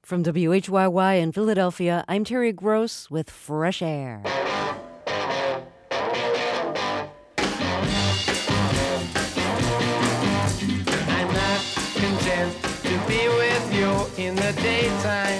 From WHYY in Philadelphia, I'm Terry Gross with Fresh Air. I'm not content to be with you in the daytime.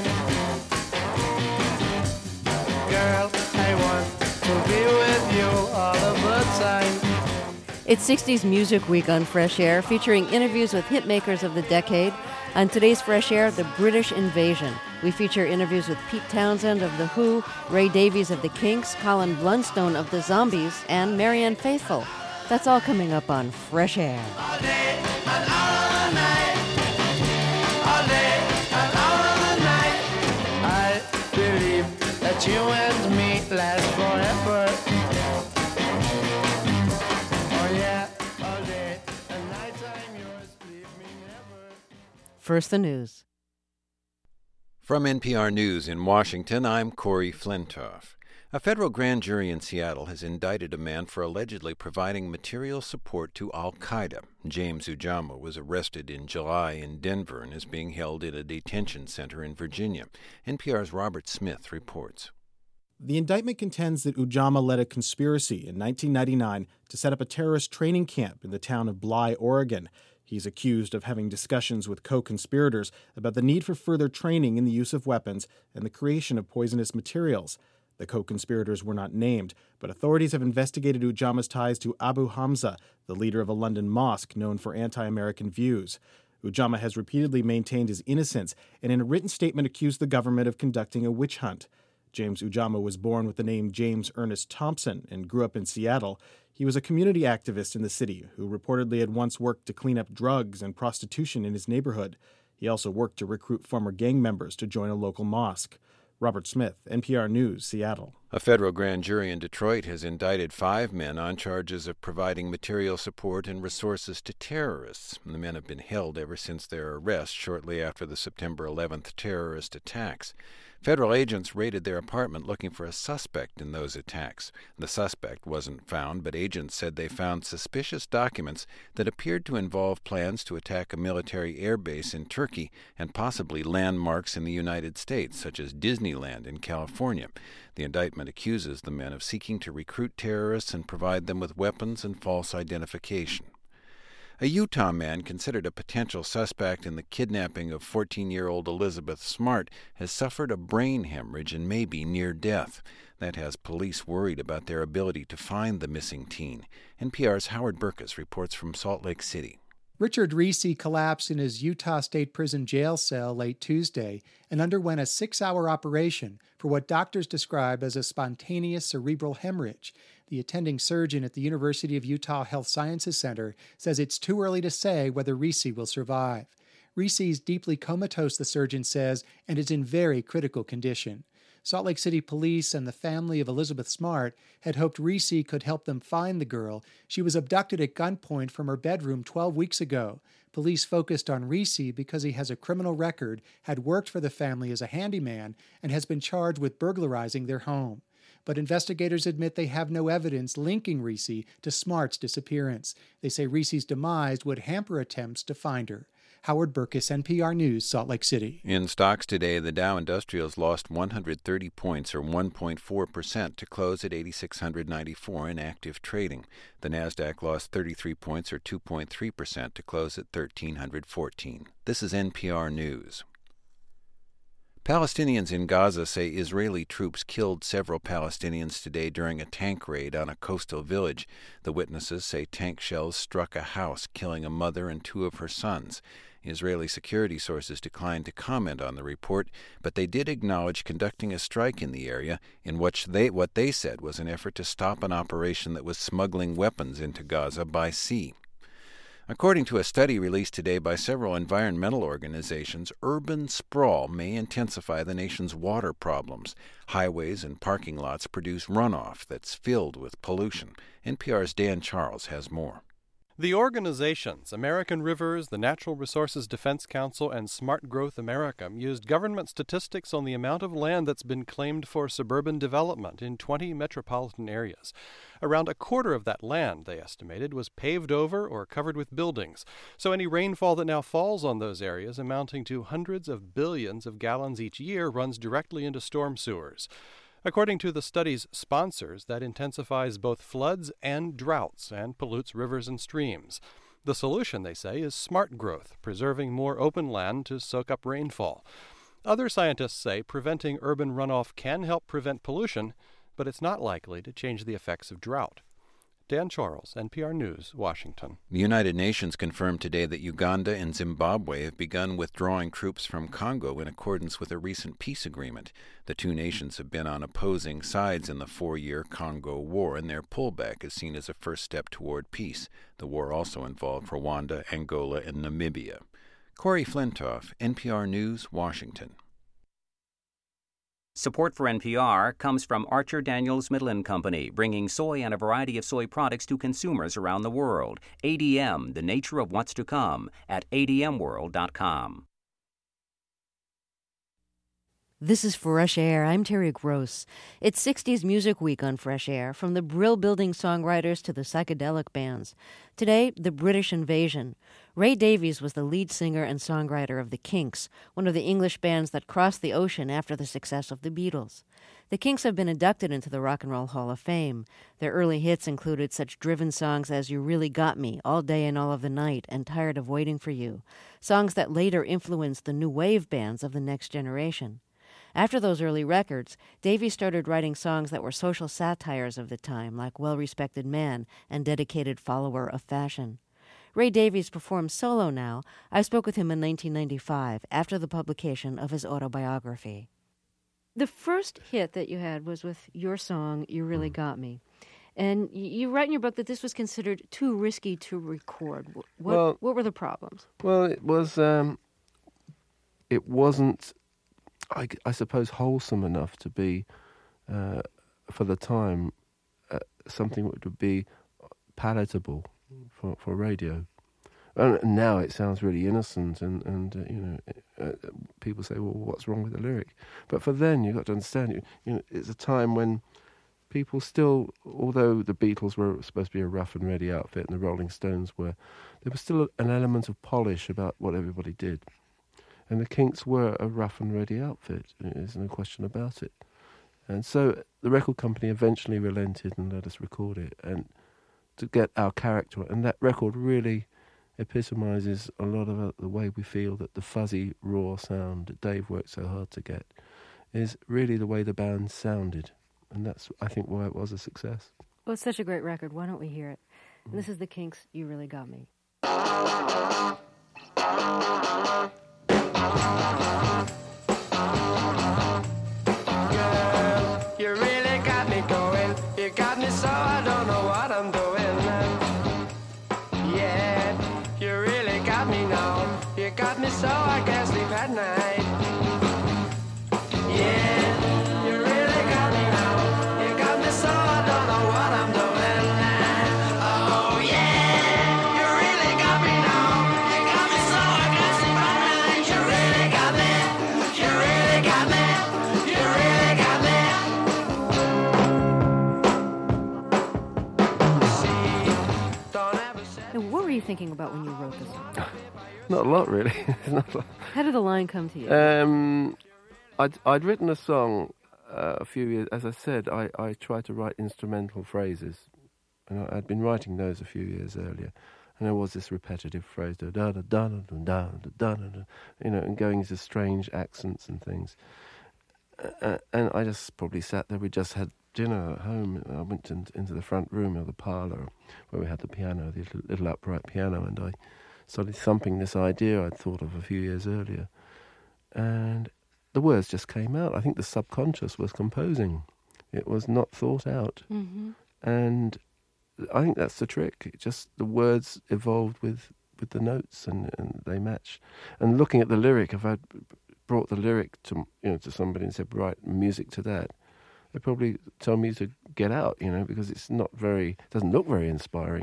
Girl, I want to be with you all of the time. It's 60s Music Week on Fresh Air, featuring interviews with hitmakers of the decade. On today's Fresh Air, the British Invasion. We feature interviews with Pete Townsend of The Who, Ray Davies of The Kinks, Colin Blunstone of The Zombies, and Marianne Faithfull. That's all coming up on Fresh Air. All day and all night. All day and all night. I believe that you and me last forever. Oh yeah, all day and night I'm yours, leave me never. First, the news. From NPR News in Washington, I'm Corey Flintoff. A federal grand jury in Seattle has indicted a man for allegedly providing material support to al-Qaeda. James Ujama was arrested in July in Denver and is being held in a detention center in Virginia. NPR's Robert Smith reports. The indictment contends that Ujama led a conspiracy in 1999 to set up a terrorist training camp in the town of Bly, Oregon. He's accused of having discussions with co-conspirators about the need for further training in the use of weapons and the creation of poisonous materials. The co-conspirators were not named, but authorities have investigated Ujama's ties to Abu Hamza, the leader of a London mosque known for anti-American views. Ujama has repeatedly maintained his innocence and in a written statement accused the government of conducting a witch hunt. James Ujama was born with the name James Ernest Thompson and grew up in Seattle. He was a community activist in the city who reportedly had once worked to clean up drugs and prostitution in his neighborhood. He also worked to recruit former gang members to join a local mosque. Robert Smith, NPR News, Seattle. A federal grand jury in Detroit has indicted 5 men on charges of providing material support and resources to terrorists. The men have been held ever since their arrest shortly after the September 11th terrorist attacks. Federal agents raided their apartment looking for a suspect in those attacks. The suspect wasn't found, but agents said they found suspicious documents that appeared to involve plans to attack a military air base in Turkey and possibly landmarks in the United States, such as Disneyland in California. The indictment accuses the men of seeking to recruit terrorists and provide them with weapons and false identification. A Utah man considered a potential suspect in the kidnapping of 14-year-old Elizabeth Smart has suffered a brain hemorrhage and may be near death. That has police worried about their ability to find the missing teen. NPR's Howard Burkus reports from Salt Lake City. Richard Reese collapsed in his Utah State Prison jail cell late Tuesday and underwent a 6-hour operation for what doctors describe as a spontaneous cerebral hemorrhage. The attending surgeon at the University of Utah Health Sciences Center says it's too early to say whether Reese will survive. Reese is deeply comatose, the surgeon says, and is in very critical condition. Salt Lake City police and the family of Elizabeth Smart had hoped Reese could help them find the girl. She was abducted at gunpoint from her bedroom 12 weeks ago. Police focused on Reese because he has a criminal record, had worked for the family as a handyman, and has been charged with burglarizing their home. But investigators admit they have no evidence linking Reese to Smart's disappearance. They say Reese's demise would hamper attempts to find her. Howard Burkus, NPR News, Salt Lake City. In stocks today, the Dow Industrials lost 130 points, or 1.4%, to close at 8,694 in active trading. The Nasdaq lost 33 points, or 2.3%, to close at 1,314. This is NPR News. Palestinians in Gaza say Israeli troops killed several Palestinians today during a tank raid on a coastal village. The witnesses say tank shells struck a house, killing a mother and 2 of her sons. Israeli security sources declined to comment on the report, but they did acknowledge conducting a strike in the area in which what they said was an effort to stop an operation that was smuggling weapons into Gaza by sea. According to a study released today by several environmental organizations, urban sprawl may intensify the nation's water problems. Highways and parking lots produce runoff that's filled with pollution. NPR's Dan Charles has more. The organizations, American Rivers, the Natural Resources Defense Council, and Smart Growth America, used government statistics on the amount of land that's been claimed for suburban development in 20 metropolitan areas. Around a quarter of that land, they estimated, was paved over or covered with buildings. So any rainfall that now falls on those areas, amounting to hundreds of billions of gallons each year, runs directly into storm sewers. According to the study's sponsors, that intensifies both floods and droughts and pollutes rivers and streams. The solution, they say, is smart growth, preserving more open land to soak up rainfall. Other scientists say preventing urban runoff can help prevent pollution, but it's not likely to change the effects of drought. Dan Charles, NPR News, Washington. The United Nations confirmed today that Uganda and Zimbabwe have begun withdrawing troops from Congo in accordance with a recent peace agreement. The two nations have been on opposing sides in the 4-year Congo War, and their pullback is seen as a first step toward peace. The war also involved Rwanda, Angola, and Namibia. Corey Flintoff, NPR News, Washington. Support for NPR comes from Archer Daniels Midland Company, bringing soy and a variety of soy products to consumers around the world. ADM, the nature of what's to come, at admworld.com. This is Fresh Air. I'm Terry Gross. It's 60s Music Week on Fresh Air, from the Brill-building songwriters to the psychedelic bands. Today, the British Invasion. Ray Davies was the lead singer and songwriter of the Kinks, one of the English bands that crossed the ocean after the success of the Beatles. The Kinks have been inducted into the Rock and Roll Hall of Fame. Their early hits included such driven songs as You Really Got Me, All Day and All of the Night, and Tired of Waiting for You, songs that later influenced the new wave bands of the next generation. After those early records, Davies started writing songs that were social satires of the time, like Well-Respected Man and Dedicated Follower of Fashion. Ray Davies performs solo now. I spoke with him in 1995, after the publication of his autobiography. The first hit that you had was with your song, You Really Got Me. And you write in your book that this was considered too risky to record. What were the problems? Well, it wasn't, I suppose, wholesome enough to be, for the time, something that would be palatable for radio. And now it sounds really innocent, and people say, well, what's wrong with the lyric? But for then, you've got to understand, it's a time when people still, although the Beatles were supposed to be a rough and ready outfit and the Rolling Stones were, there was still an element of polish about what everybody did. And the Kinks were a rough and ready outfit, there's no question about it. And so the record company eventually relented and let us record it, and to get our character. And that record really epitomizes a lot of the way we feel that the fuzzy, raw sound that Dave worked so hard to get is really the way the band sounded. And that's, I think, why it was a success. Well, it's such a great record. Why don't we hear it? This is the Kinks, You Really Got Me. Girl, you really got me going. You got me so I don't know what I'm doing. Yeah, you really got me now. You got me so I can't sleep at night. Yeah, you really got me now. You got me so I don't know what I'm doing. Oh yeah, you really got me now. You got me so I can't sleep at night. You really got me. You really got me. You really got me. See, don't ever say. And what were you thinking about when you wrote this song? Not a lot, really. Not a lot. How did the line come to you? I'd written a song a few years. As I said, I tried to write instrumental phrases, and I'd been writing those a few years earlier. And there was this repetitive phrase, da da da da da da da da, and going into strange accents and things. And I just probably sat there. We just had dinner at home. I went into the front room of the parlour where we had the piano, the little upright piano, and I started thumping this idea I'd thought of a few years earlier. And the words just came out. I think the subconscious was composing. It was not thought out. Mm-hmm. And I think that's the trick. Just the words evolved with the notes, and they match. And looking at the lyric, if I'd brought the lyric to somebody and said, write music to that, they'd probably tell me to get out, because it's not doesn't look very inspiring,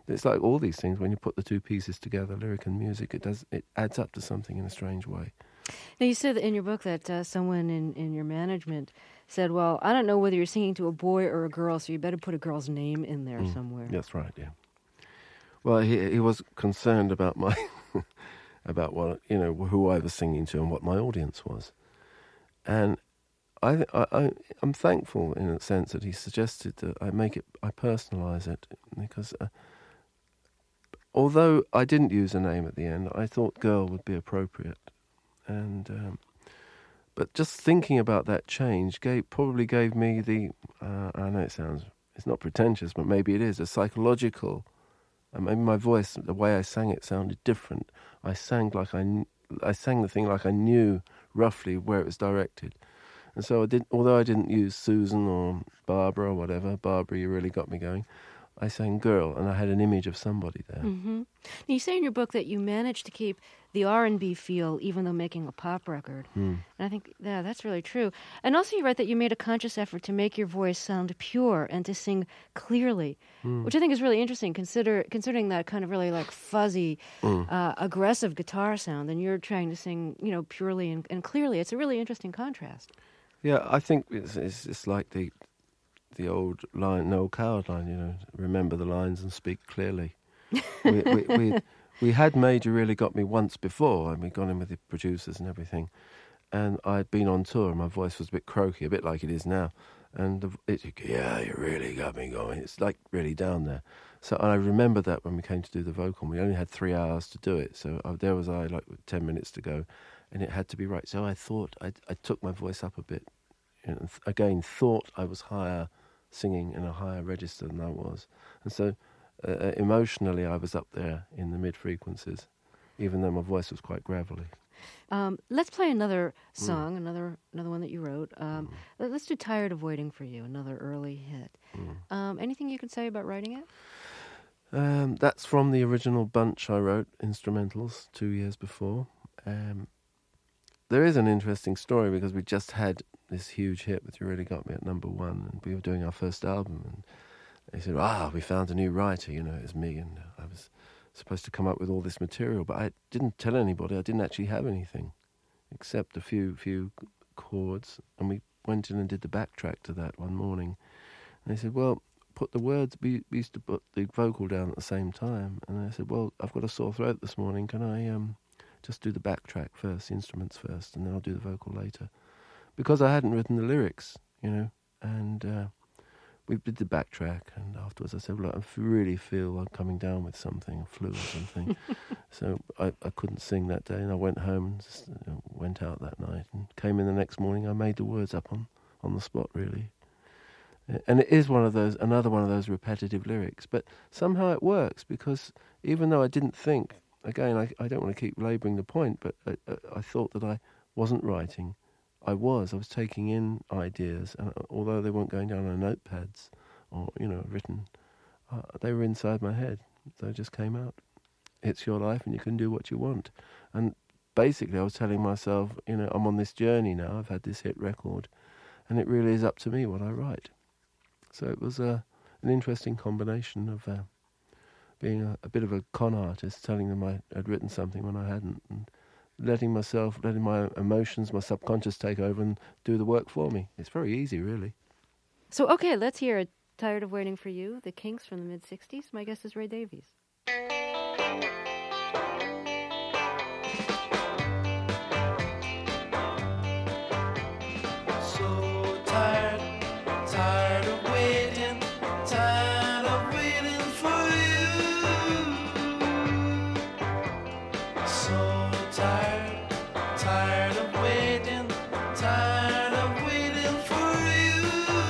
it's like all these things. When you put the two pieces together, lyric and music, it adds up to something in a strange way. Now, you said in your book that someone in your management said, well, I don't know whether you're singing to a boy or a girl, so you better put a girl's name in there somewhere. That's right, yeah. Well, he was concerned about my about what, who I was singing to and what my audience was. And I'm thankful in a sense that he suggested that I personalise it, because although I didn't use a name at the end, I thought girl would be appropriate. And but just thinking about that change probably gave me I know it's not pretentious, but maybe it is, a psychological, maybe my voice, the way I sang it sounded different. I sang the thing like I knew roughly where it was directed. And so although I didn't use Susan or Barbara or whatever, Barbara, you really got me going, I sang girl, and I had an image of somebody there. Mm-hmm. Now, you say in your book that you managed to keep the R&B feel even though making a pop record. And I think, yeah, that's really true. And also you write that you made a conscious effort to make your voice sound pure and to sing clearly, which I think is really interesting, considering that kind of really like fuzzy, aggressive guitar sound, and you're trying to sing, purely and clearly. It's a really interesting contrast. Yeah, I think it's like the old line, Noel Coward line, remember the lines and speak clearly. We had made You Really Got Me once before, and we'd gone in with the producers and everything. And I'd been on tour, and my voice was a bit croaky, a bit like it is now. And yeah, you really got me going. It's like really down there. So I remember that when we came to do the vocal. We only had 3 hours to do it. So there was I, like 10 minutes to go, and it had to be right. So I thought I took my voice up a bit. And again, thought I was higher, singing in a higher register than I was. And so emotionally I was up there in the mid-frequencies, even though my voice was quite gravelly. Let's play another song, another one that you wrote. Let's do Tired of Waiting for You, another early hit. Anything you can say about writing it? That's from the original bunch I wrote, instrumentals, 2 years before. There is an interesting story, because we just had this huge hit with You Really Got Me at number 1, and we were doing our first album, and they said, we found a new writer, it was me, and I was supposed to come up with all this material, but I didn't tell anybody. I didn't actually have anything, except a few chords, and we went in and did the backtrack to that one morning, and they said, well, put the words, we used to put the vocal down at the same time, and I said, well, I've got a sore throat this morning, can I just do the backtrack first, the instruments first, and then I'll do the vocal later. Because I hadn't written the lyrics, and we did the backtrack, and afterwards I said, well, I really feel I'm coming down with something, a flu or something. So I couldn't sing that day, and I went home and just went out that night, and came in the next morning. I made the words up on the spot, really. And it is another one of those repetitive lyrics, but somehow it works, because even though I didn't think, again, I don't want to keep labouring the point, but I thought that I wasn't writing. I was taking in ideas, and although they weren't going down on notepads or, written, they were inside my head. They just came out. It's your life, and you can do what you want. And basically I was telling myself, I'm on this journey now. I've had this hit record, and it really is up to me what I write. So it was an interesting combination of being a bit of a con artist, telling them I had written something when I hadn't, and letting my emotions, my subconscious take over and do the work for me. It's very easy, really. So, okay, let's hear Tired of Waiting for You, the Kinks from the mid-'60s. My guest is Ray Davies. So tired of waiting, tired of waiting for you. So tired of waiting, tired of waiting for you.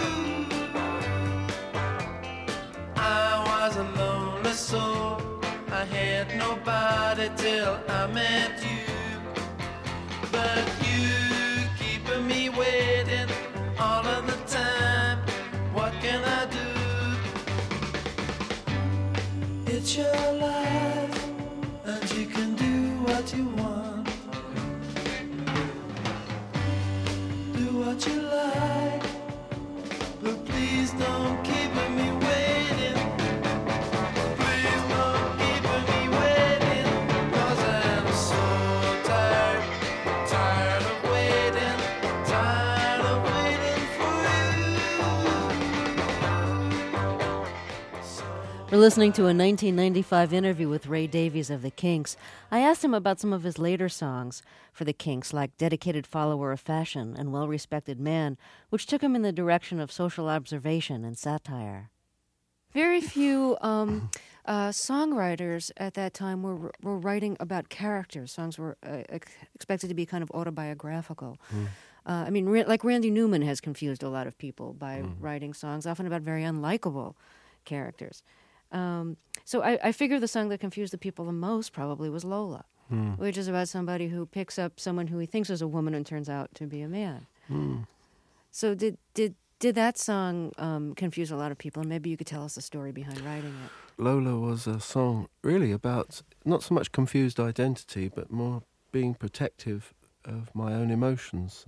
I was a lonely soul, I had nobody till I met you. But you keeping me waiting all of the time. What can I do? It's your life, and you can do what you want. Do what you like, but please don't keep me waiting. Please listening to a 1995 interview with Ray Davies of the Kinks. I asked him about some of his later songs for the Kinks, like Dedicated Follower of Fashion and Well-Respected Man, which took him in the direction of social observation and satire. Very few songwriters at that time were writing about characters. Songs were expected to be kind of autobiographical. I mean, like Randy Newman has confused a lot of people by writing songs, often about very unlikable characters. So I figure the song that confused the people the most probably was Lola, which is about somebody who picks up someone who he thinks is a woman and turns out to be a man. So did that song confuse a lot of people? And maybe you could tell us the story behind writing it. Lola was a song really about not so much confused identity, but more being protective of my own emotions.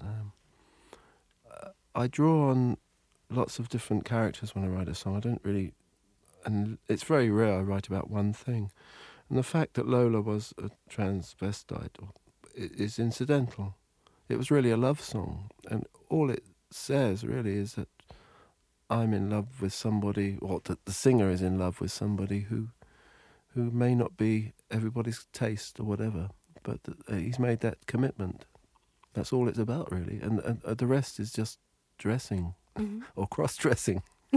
I draw on lots of different characters when I write a song. I don't really... And it's very rare I write about one thing. And the fact that Lola was a transvestite is incidental. It was really a love song. And all it says really is that I'm in love with somebody, or that the singer is in love with somebody who may not be everybody's taste or whatever, but he's made that commitment. That's all it's about, really. And the rest is just dressing or cross-dressing.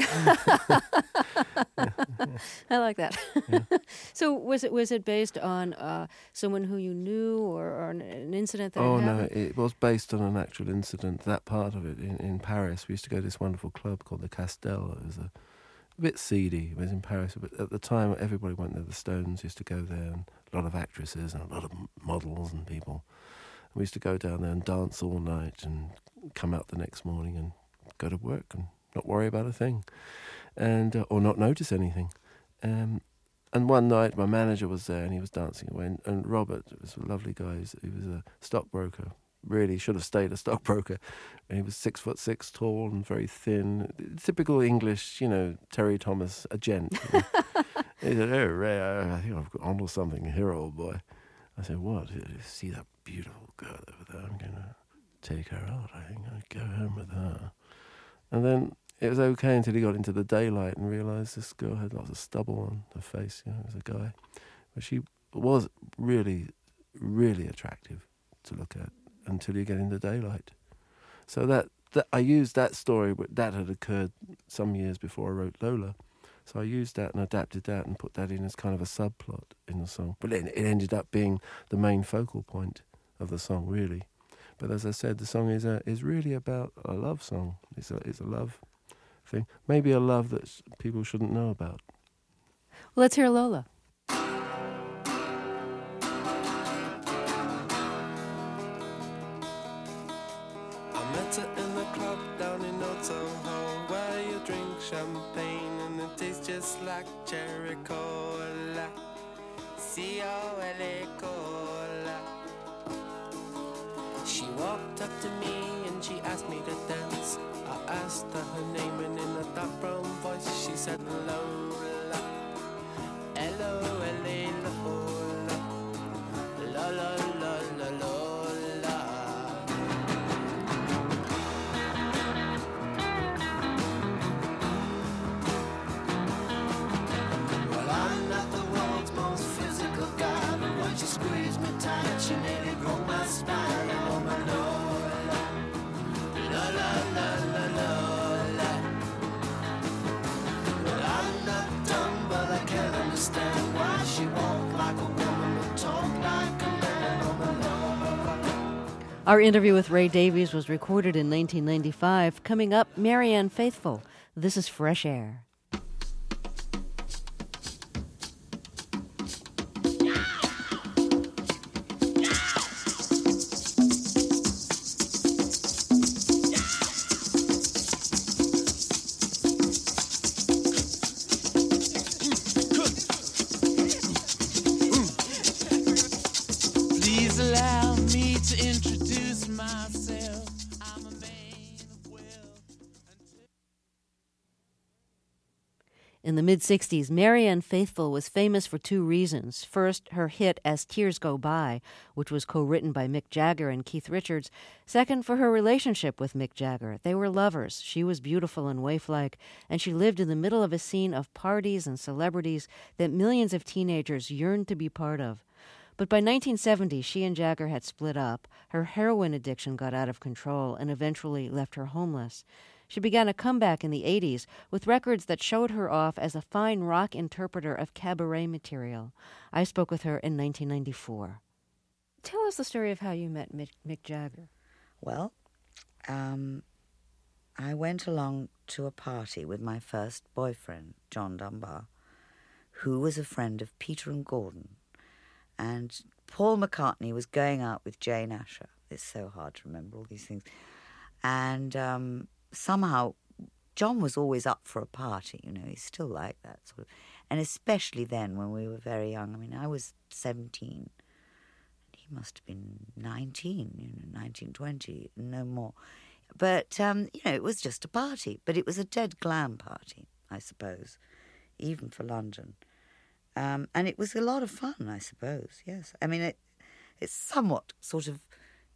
I like that. Yeah. So was it based on someone who you knew or an incident that had happened? No, it was based on an actual incident. That part of it in Paris. We used to go to this wonderful club called the Castel. It was a bit seedy. It was in Paris, but at the time everybody went there. The Stones used to go there, and a lot of actresses and a lot of models and people. And we used to go down there and dance all night and come out the next morning and go to work and not worry about a thing, and or not notice anything. And one night my manager was there and he was dancing away, and Robert was a lovely guy. He was a stockbroker. Really should have stayed a stockbroker. And he was 6'6" tall and very thin. Typical English, Terry Thomas, a gent. He said, "Oh, Ray, I think I've got onto something here, old boy." I said, "What? You see that beautiful girl over there? I'm going to take her out. I think I'll go home with her." And then it was okay until he got into the daylight and realised this girl had lots of stubble on her face. It was a guy. But she was really, really attractive to look at until you get into daylight. So that I used that story, that had occurred some years before I wrote Lola. So I used that and adapted that and put that in as kind of a subplot in the song. But it ended up being the main focal point of the song, really. But as I said, the song is really about a love song. It's a love thing. Maybe a love that people shouldn't know about. Well, let's hear Lola. I met her in the club down in Old Soho, where you drink champagne and it tastes just like cherry cola. C-O-L-A cola. She walked up to me and she asked me to dance. I asked her her name and in a dark brown voice she said Lola. L-O-L-A Lola. Lola, Lola, Lola. Well, I'm not the world's most physical guy, but when she squeezed me tight, she nearly broke my spine. Oh, my Lola, Lola, Lola, Lola. Well, I'm not dumb, but I can't understand why she walked like a woman but talked like a man. Oh, my Lola. Our interview with Ray Davies was recorded in 1995. Coming up, Marianne Faithfull. This is Fresh Air. Please allow me to introduce myself. I'm a man of wealth. In the mid-'60s, Marianne Faithfull was famous for two reasons. First, her hit As Tears Go By, which was co-written by Mick Jagger and Keith Richards. Second, for her relationship with Mick Jagger. They were lovers. She was beautiful and waif-like, and she lived in the middle of a scene of parties and celebrities that millions of teenagers yearned to be part of. But by 1970, she and Jagger had split up. Her heroin addiction got out of control and eventually left her homeless. She began a comeback in the 80s with records that showed her off as a fine rock interpreter of cabaret material. I spoke with her in 1994. Tell us the story of how you met Mick Jagger. Well, I went along to a party with my first boyfriend, John Dunbar, who was a friend of Peter and Gordon. And Paul McCartney was going out with Jane Asher. It's so hard to remember all these things. And somehow John was always up for a party, he's still like that sort of. And especially then when we were very young. I mean, I was 17. He must have been 19, 19, 20, no more. But, it was just a party. But it was a dead glam party, I suppose, even for London. And it was a lot of fun, I suppose, yes. I mean, it's somewhat sort of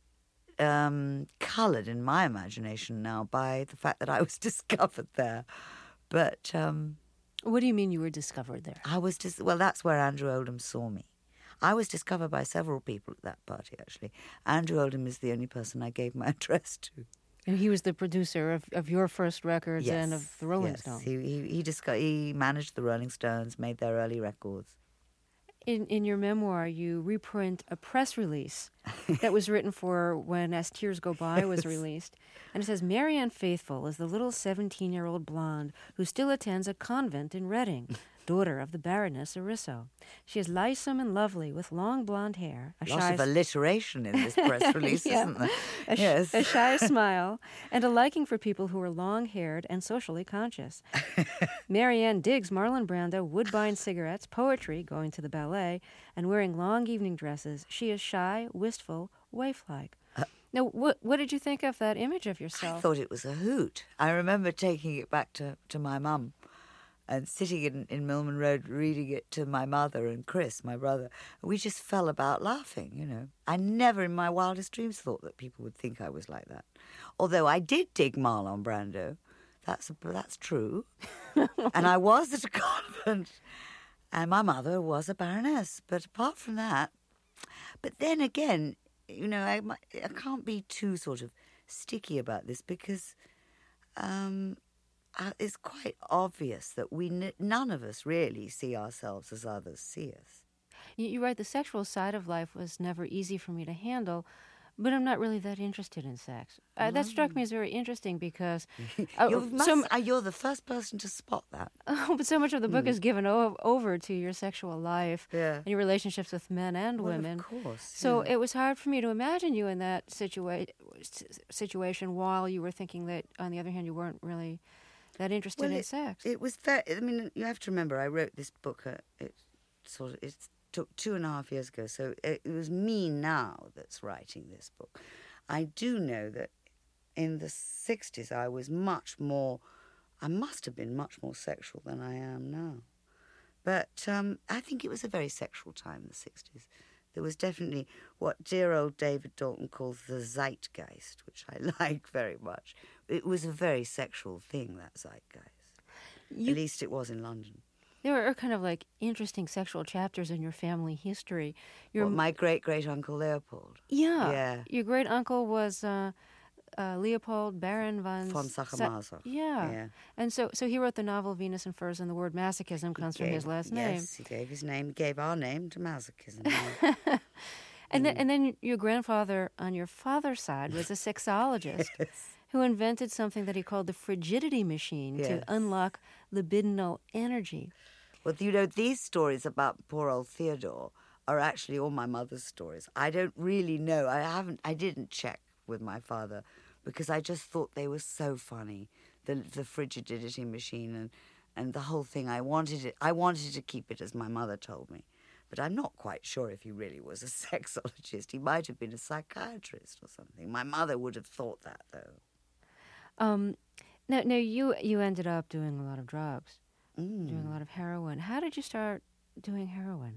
coloured in my imagination now by the fact that I was discovered there. But... what do you mean you were discovered there? Well, that's where Andrew Oldham saw me. I was discovered by several people at that party, actually. Andrew Oldham is the only person I gave my address to. And he was the producer of your first records and of the Rolling Stones. He managed the Rolling Stones, made their early records. In your memoir, you reprint a press release that was written for when As Tears Go By was released. And it says, Marianne Faithfull is the little 17-year-old blonde who still attends a convent in Reading, daughter of the Baroness Arisso. She is lissome and lovely with long blonde hair. Lots of alliteration in this press release, isn't there? A shy smile, and a liking for people who are long-haired and socially conscious. Marianne digs Marlon Brando, Woodbine cigarettes, poetry, going to the ballet, and wearing long evening dresses. She is shy, wistful, waif-like. Now, what did you think of that image of yourself? I thought it was a hoot. I remember taking it back to my mum and sitting in Milman Road reading it to my mother and Chris, my brother. We just fell about laughing, I never in my wildest dreams thought that people would think I was like that. Although I did dig Marlon Brando. That's true. And I was at a convent. And my mother was a baroness. But apart from that... But then again, I can't be too sort of sticky about this because... it's quite obvious that none of us really see ourselves as others see us. You write, the sexual side of life was never easy for me to handle, but I'm not really that interested in sex. That struck me as very interesting because... you're the first person to spot that. But so much of the book is given over to your sexual life and your relationships with men and women. Of course. So it was hard for me to imagine you in that situation while you were thinking that, on the other hand, you weren't really... that interested in sex. It was fair. I mean, you have to remember, I wrote this book. It took 2.5 years ago. So it was me now that's writing this book. I do know that in the 60s, I was much more. I must have been much more sexual than I am now. But I think it was a very sexual time, the 60s. There was definitely what dear old David Dalton calls the zeitgeist, which I like very much. It was a very sexual thing, that zeitgeist. At least it was in London. There are kind of like interesting sexual chapters in your family history. My great-great-uncle Leopold. Yeah. Your great-uncle was Leopold Baron von Sacher-Masoch. Yeah. And so he wrote the novel Venus and Furs, and the word masochism comes from his last name. Yes, he gave his name, gave our name to masochism. And then your grandfather on your father's side was a sexologist who invented something that he called the frigidity machine to unlock libidinal energy. Well, these stories about poor old Theodore are actually all my mother's stories. I don't really know. I didn't check with my father because I just thought they were so funny. The frigidity machine and the whole thing. I wanted to keep it as my mother told me. But I'm not quite sure if he really was a sexologist. He might have been a psychiatrist or something. My mother would have thought that, though. Now you ended up doing a lot of drugs. doing a lot of heroin. How did you start doing heroin?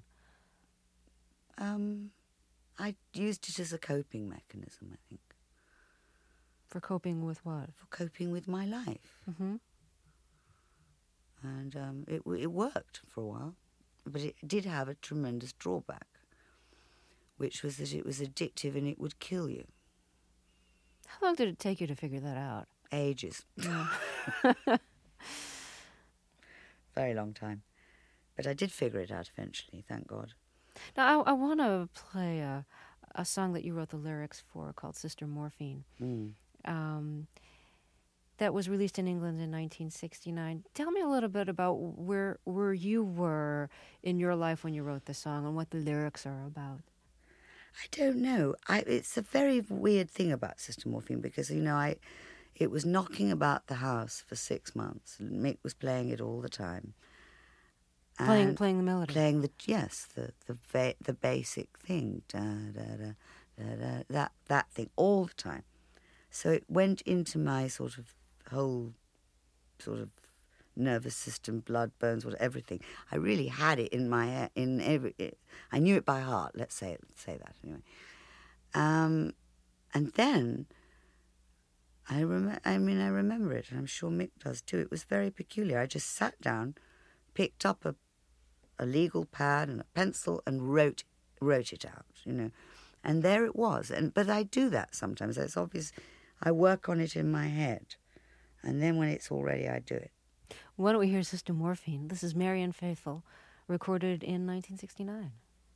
I used it as a coping mechanism, I think. For coping with what? For coping with my life. Mm-hmm. And it worked for a while, but it did have a tremendous drawback, which was that it was addictive and it would kill you. How long did it take you to figure that out? Ages. Yeah. Very long time. But I did figure it out eventually, thank God. Now, I want to play a song that you wrote the lyrics for called Sister Morphine. That was released in England in 1969. Tell me a little bit about where you were in your life when you wrote the song and what the lyrics are about. I don't know. It's a very weird thing about Sister Morphine because, it was knocking about the house for 6 months. Mick was playing it all the time. Playing the melody. Playing the basic thing, da, da, da, da, that thing all the time. So it went into my sort of whole sort of nervous system, blood, bones, everything. I really had it in my head, I knew it by heart. Let's say that anyway. And then I remember it, and I'm sure Mick does too. It was very peculiar. I just sat down, picked up a legal pad and a pencil and wrote it out, and there it was. But I do that sometimes. It's obvious. I work on it in my head, and then when it's all ready, I do it. Why don't we hear Sister Morphine? This is Marianne Faithfull, recorded in 1969.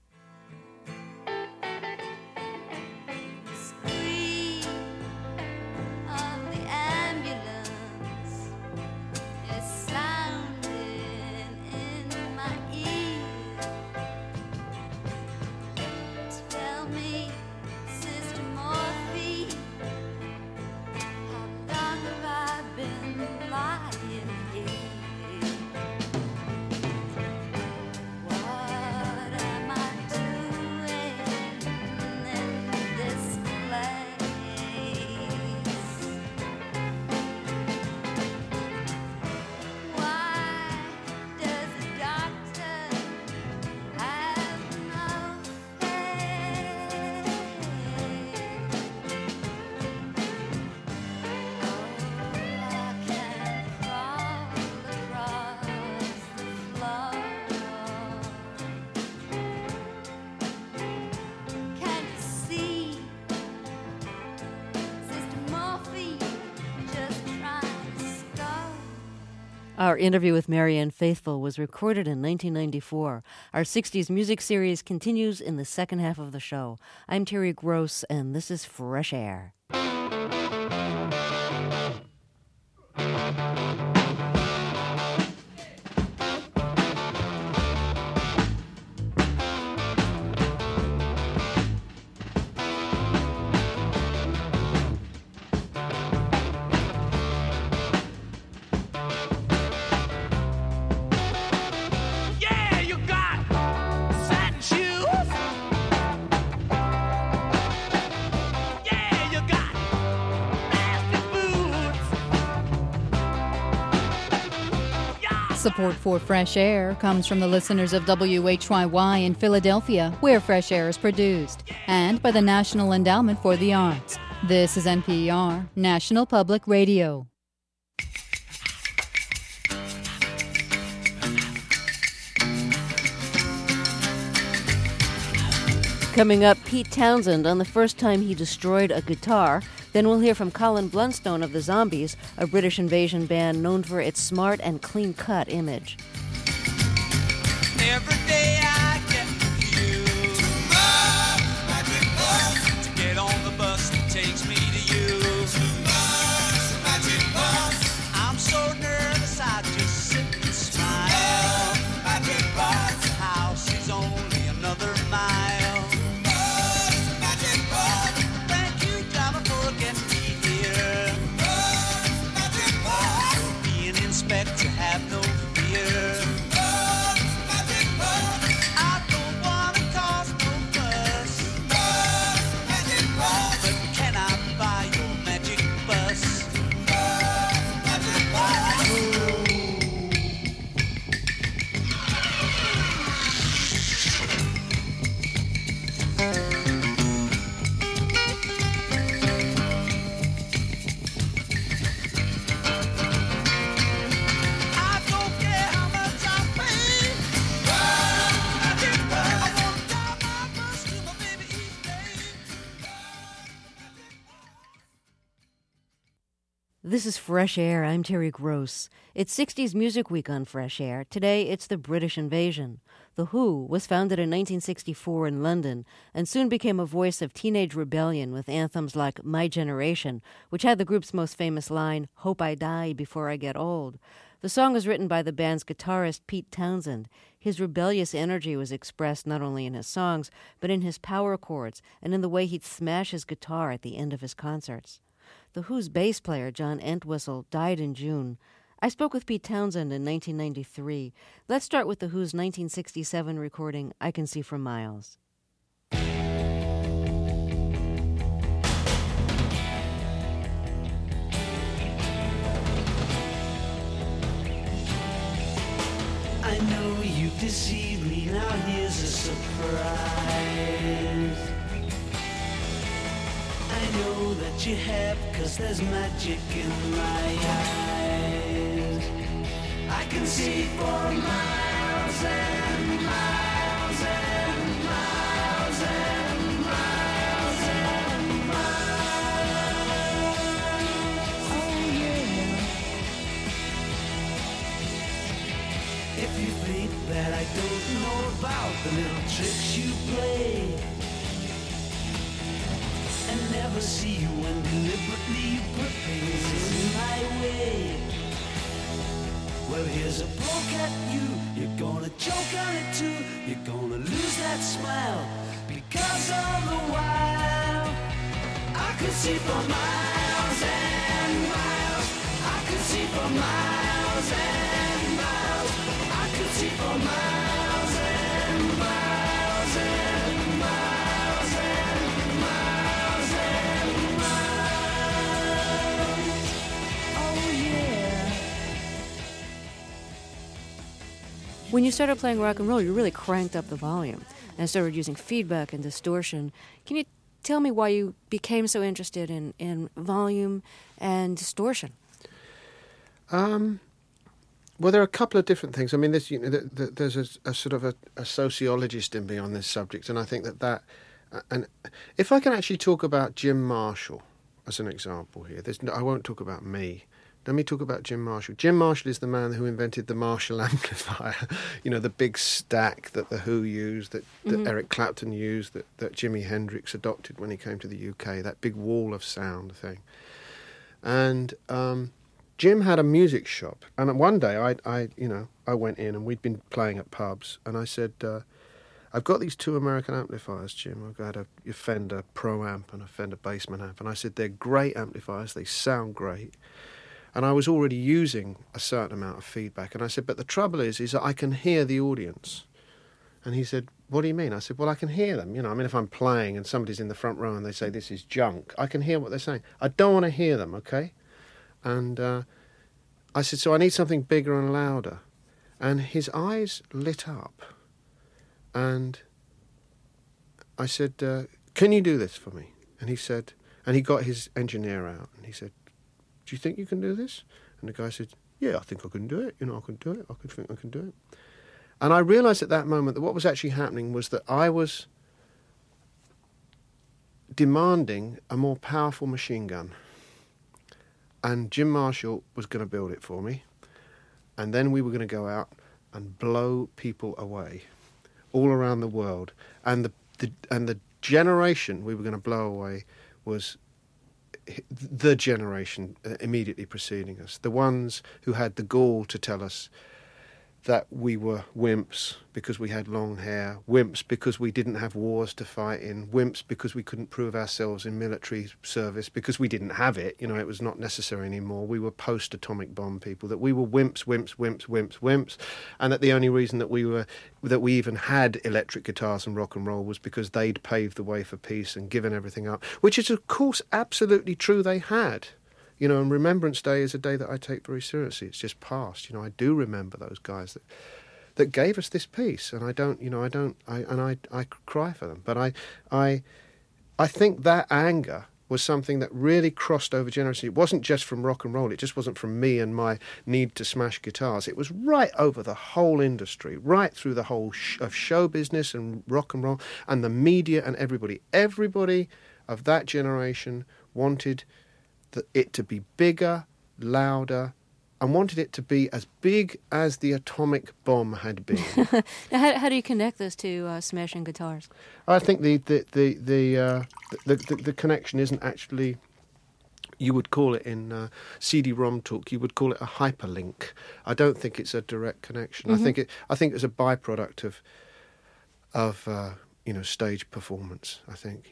Our interview with Marianne Faithfull was recorded in 1994. Our 60s music series continues in the second half of the show. I'm Terry Gross, and this is Fresh Air. Support for Fresh Air comes from the listeners of WHYY in Philadelphia, where Fresh Air is produced, and by the National Endowment for the Arts. This is NPR, National Public Radio. Coming up, Pete Townsend on the first time he destroyed a guitar. Then we'll hear from Colin Blunstone of the Zombies, a British invasion band known for its smart and clean-cut image. Every day I get you to get on the bus that takes me to you. I'm so nervous I just sit and smile. The house is only another mile. To have no fear. I don't want to cause no fuss, but can I This is Fresh Air. I'm Terry Gross. It's 60s Music Week on Fresh Air. Today, it's the British Invasion. The Who was founded in 1964 in London and soon became a voice of teenage rebellion with anthems like My Generation, which had the group's most famous line, Hope I Die Before I Get Old. The song was written by the band's guitarist Pete Townsend. His rebellious energy was expressed not only in his songs, but in his power chords and in the way he'd smash his guitar at the end of his concerts. The Who's bass player, John Entwistle, died in June. I spoke with Pete Townsend in 1993. Let's start with The Who's 1967 recording, I Can See for Miles. I know you've deceived me, now here's a surprise. I know that you have, 'cause there's magic in my eyes. I can see for miles and miles and miles and miles and miles. Oh yeah. If you think that I don't know about the little tricks you play and never see you when deliberately you put things in my way, well, here's a poke at you. You're gonna choke on it too. You're gonna lose that smile because all the while I could see for miles and miles. I could see for miles and miles. I could see for miles and miles and miles and miles and miles. Oh yeah. When you started playing rock and roll, you really cranked up the volume and started using feedback and distortion. Can you tell me why you became so interested in volume and distortion? Well, there are a couple of different things. I mean, there's a sort of a sociologist in me on this subject, and I think that and if I can actually talk about Jim Marshall as an example here, I won't talk about me. Let me talk about Jim Marshall. Jim Marshall is the man who invented the Marshall amplifier, the big stack that the Who used, that Eric Clapton used, that Jimi Hendrix adopted when he came to the UK, that big wall of sound thing. And Jim had a music shop, and one day I went in, and we'd been playing at pubs, and I said, I've got these two American amplifiers, Jim. I've got a Fender Pro Amp and a Fender Bassman amp, and I said, they're great amplifiers, they sound great. And I was already using a certain amount of feedback. And I said, but the trouble is that I can hear the audience. And he said, what do you mean? I said, well, I can hear them. If I'm playing and somebody's in the front row and they say, this is junk, I can hear what they're saying. I don't want to hear them, okay? And I said, so I need something bigger and louder. And his eyes lit up. And I said, can you do this for me? And he said, and he got his engineer out, and he said, do you think you can do this? And the guy said, yeah, I think I can do it. I can do it. I think I can do it. And I realised at that moment that what was actually happening was that I was demanding a more powerful machine gun. And Jim Marshall was going to build it for me. And then we were going to go out and blow people away all around the world. And the generation we were going to blow away was the generation immediately preceding us, the ones who had the gall to tell us that we were wimps because we had long hair, wimps because we didn't have wars to fight in, wimps because we couldn't prove ourselves in military service because we didn't have it, it was not necessary anymore. We were post-atomic bomb people, that we were wimps, and that the only reason that we even had electric guitars and rock and roll was because they'd paved the way for peace and given everything up, which is, of course, absolutely true, they had. And Remembrance Day is a day that I take very seriously. It's just past. I do remember those guys that gave us this peace, and I cry for them. But I think that anger was something that really crossed over generations. It wasn't just from rock and roll. It just wasn't from me and my need to smash guitars. It was right over the whole industry, right through the whole of show business and rock and roll and the media and everybody. Everybody of that generation wanted it to be bigger, louder, and wanted it to be as big as the atomic bomb had been. Now, how do you connect those two smashing guitars? I think the connection isn't actually. You would call it in CD-ROM talk. You would call it a hyperlink. I don't think it's a direct connection. Mm-hmm. I think it's a byproduct of stage performance. I think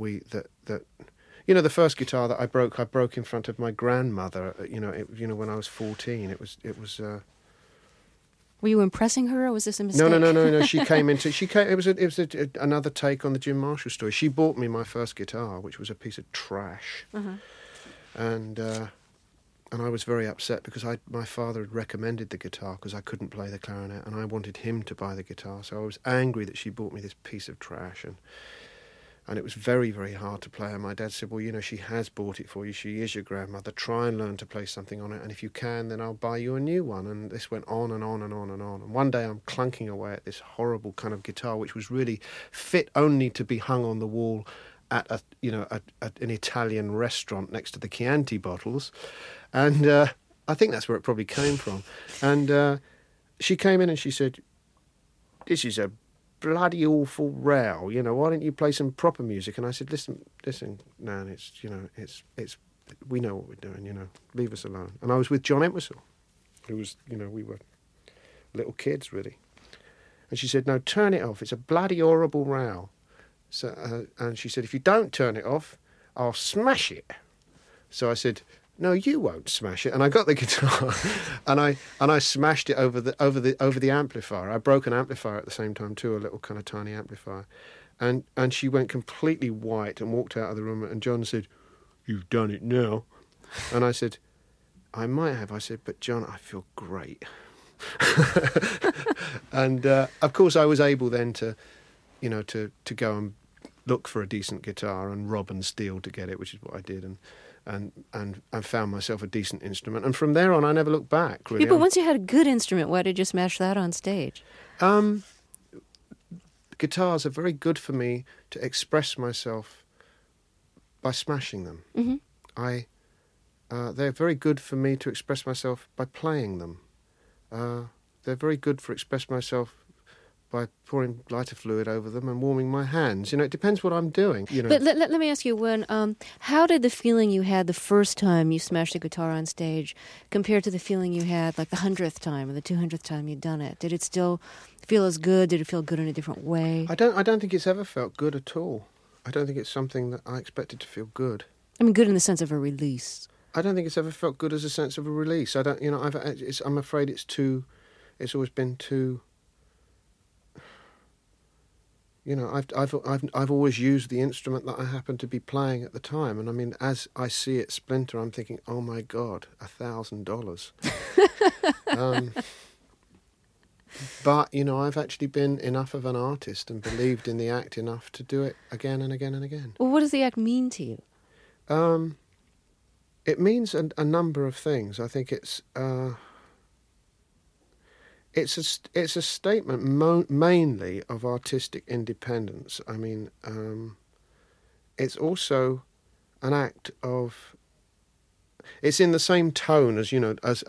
the first guitar that I broke in front of my grandmother. When I was 14. It was. Were you impressing her, or was this a mistake? No. She came. It was another take on the Jim Marshall story. She bought me my first guitar, which was a piece of trash. Uh-huh. And I was very upset because my father had recommended the guitar because I couldn't play the clarinet, and I wanted him to buy the guitar. So I was angry that she bought me this piece of trash, and it was very, very hard to play. And my dad said, well, she has bought it for you. She is your grandmother. Try and learn to play something on it, and if you can, then I'll buy you a new one. And this went on and on and on and on. And one day I'm clunking away at this horrible kind of guitar, which was really fit only to be hung on the wall at an Italian restaurant next to the Chianti bottles, and I think that's where it probably came from. And she came in and she said, "This is a bloody awful row. Why don't you play some proper music?" And I said, "Listen, Nan, it's we know what we're doing. Leave us alone." And I was with John Entwistle, who was, we were little kids really, and she said, "No, turn it off. It's a bloody horrible row." So, and she said, "If you don't turn it off, I'll smash it." So I said, "No, you won't smash it." And I got the guitar, and I smashed it over the amplifier. I broke an amplifier at the same time too, a little kind of tiny amplifier, and she went completely white and walked out of the room. And John said, "You've done it now," and I said, "I might have." I said, "But John, I feel great." And of course, I was able then to go and look for a decent guitar and rob and steal to get it, which is what I did, and found myself a decent instrument. And from there on, I never looked back, really. Yeah, but once you had a good instrument, why did you smash that on stage? Guitars are very good for me to express myself by smashing them. Mm-hmm. They're very good for me to express myself by playing them. They're very good for express myself by pouring lighter fluid over them and warming my hands. It depends what I'm doing. But let me ask you, how did the feeling you had the first time you smashed the guitar on stage compare to the feeling you had like the 100th time or the 200th time you'd done it? Did it still feel as good? Did it feel good in a different way? I don't think it's ever felt good at all. I don't think it's something that I expected to feel good. I mean, good in the sense of a release. I don't think it's ever felt good as a sense of a release. I'm afraid it's always been too. I've always used the instrument that I happened to be playing at the time, and I mean, as I see it splinter, I'm thinking, "Oh my God, $1,000." But I've actually been enough of an artist and believed in the act enough to do it again and again and again. Well, what does the act mean to you? It means a number of things. I think it's a statement mainly of artistic independence. I mean, it's also an act of. It's in the same tone as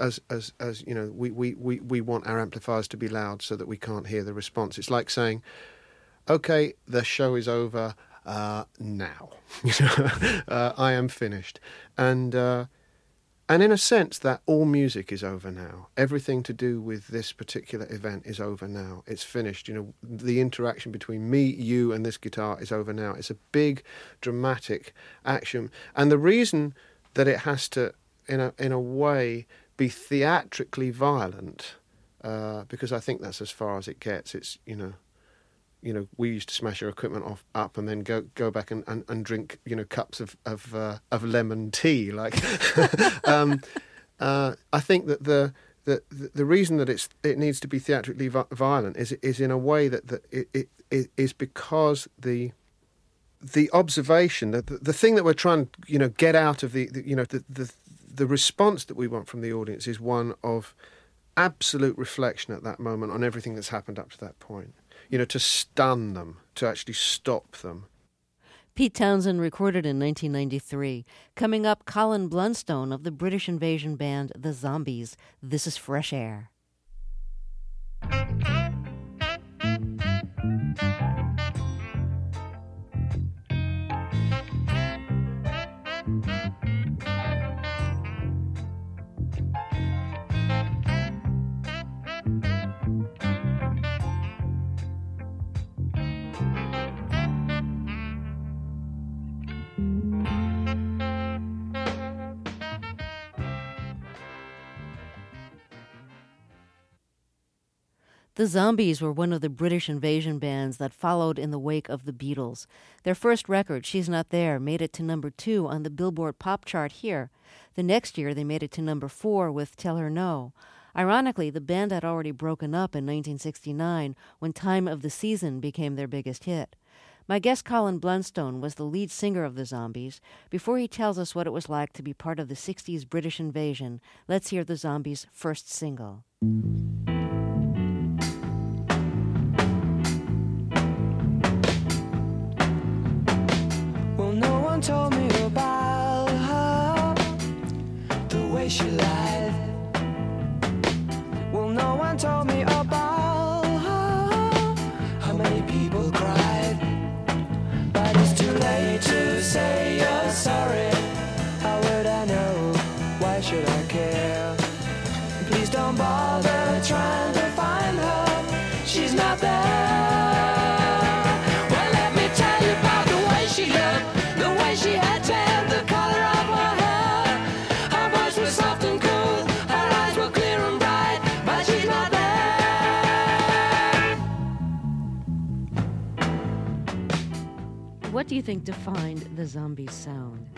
we want our amplifiers to be loud so that we can't hear the response. It's like saying, "Okay, the show is over now. I am finished," and in a sense, that all music is over now. Everything to do with this particular event is over now. It's finished. The interaction between me, you, and this guitar is over now. It's a big, dramatic action. And the reason that it has to, in a way, be theatrically violent, because I think that's as far as it gets. It's, we used to smash our equipment up and then go back and drink, cups of lemon tea. Like, I think that the reason that it needs to be theatrically violent is in a way that it is because the observation, the thing that we're trying to get out of the response that we want from the audience is one of absolute reflection at that moment on everything that's happened up to that point. To stun them, to actually stop them. Pete Townsend recorded in 1993. Coming up, Colin Blunstone of the British invasion band The Zombies. This is Fresh Air. The Zombies were one of the British invasion bands that followed in the wake of the Beatles. Their first record, She's Not There, made it to number 2 on the Billboard pop chart here. The next year, they made it to number 4 with Tell Her No. Ironically, the band had already broken up in 1969 when Time of the Season became their biggest hit. My guest Colin Blunstone was the lead singer of the Zombies. Before he tells us what it was like to be part of the 60s British invasion, let's hear the Zombies' first single. Well, no one told me about her, the way she lied. Well, no one told me about her, how many people cried. But it's too late to say you're sorry. How would I know? Why should I care? Please don't bother trying to find her. She's not there. Well, let me tell you about the way she looked, the way she had tan, the color of her hair. Her voice was soft and cool, her eyes were clear and bright, but she's not there. What do you think defined the Zombies' sound?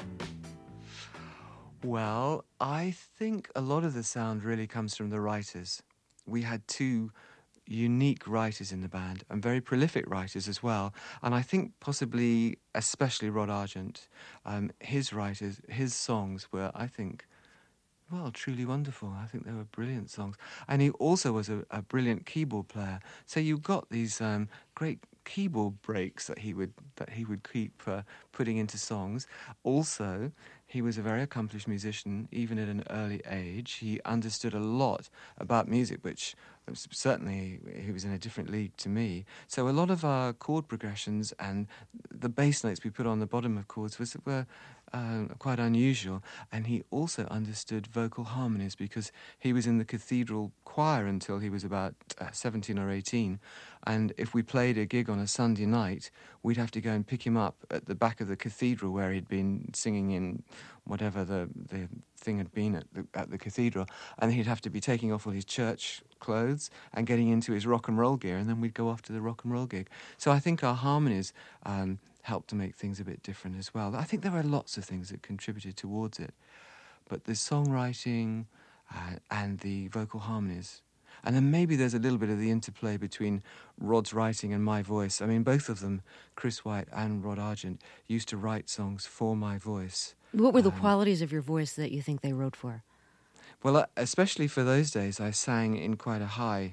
Well, I think a lot of the sound really comes from the writers. We had two unique writers in the band, and very prolific writers as well. And I think possibly, especially Rod Argent, his writers, his songs were, I think, well, truly wonderful. I think they were brilliant songs. And he also was a brilliant keyboard player. So you got these great keyboard breaks that he would keep putting into songs. Also, he was a very accomplished musician, even at an early age. He understood a lot about music, which certainly he was in a different league to me. So a lot of our chord progressions and the bass notes we put on the bottom of chords were quite unusual. And he also understood vocal harmonies because he was in the cathedral choir until he was about 17 or 18. And if we played a gig on a Sunday night, we'd have to go and pick him up at the back of the cathedral where he'd been singing in whatever the thing had been at the cathedral. And he'd have to be taking off all his church clothes and getting into his rock and roll gear, and then we'd go off to the rock and roll gig. So I think our harmonies helped to make things a bit different as well. I think there were lots of things that contributed towards it, but the songwriting and the vocal harmonies, and then maybe there's a little bit of the interplay between Rod's writing and my voice. I mean, both of them, Chris White and Rod Argent, used to write songs for my voice. What were the qualities of your voice that you think they wrote for? Well, especially for those days, I sang in quite a high